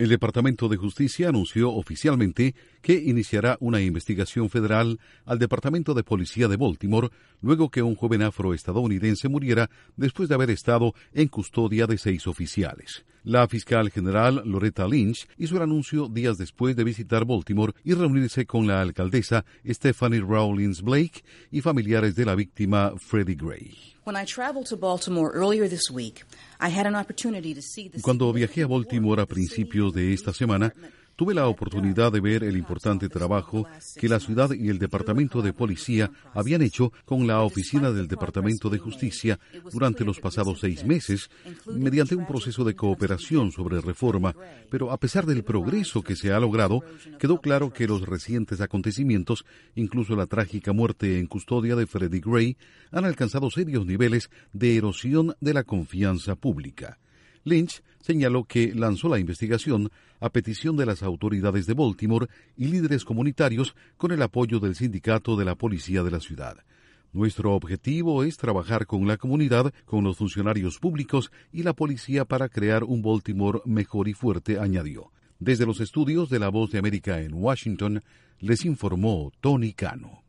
El Departamento de Justicia anunció oficialmente que iniciará una investigación federal al Departamento de Policía de Baltimore luego que un joven afroestadounidense muriera después de haber estado en custodia de 6 oficiales. La fiscal general Loretta Lynch hizo el anuncio días después de visitar Baltimore y reunirse con la alcaldesa Stephanie Rawlings Blake y familiares de la víctima Freddie Gray. Cuando viajé a Baltimore a principios de esta semana, tuve la oportunidad de ver el importante trabajo que la ciudad y el Departamento de Policía habían hecho con la Oficina del Departamento de Justicia durante los pasados 6 meses, mediante un proceso de cooperación sobre reforma, pero a pesar del progreso que se ha logrado, quedó claro que los recientes acontecimientos, incluso la trágica muerte en custodia de Freddie Gray, han alcanzado serios niveles de erosión de la confianza pública. Lynch señaló que lanzó la investigación a petición de las autoridades de Baltimore y líderes comunitarios con el apoyo del sindicato de la policía de la ciudad. Nuestro objetivo es trabajar con la comunidad, con los funcionarios públicos y la policía para crear un Baltimore mejor y fuerte, añadió. Desde los estudios de La Voz de América en Washington, les informó Tony Cano.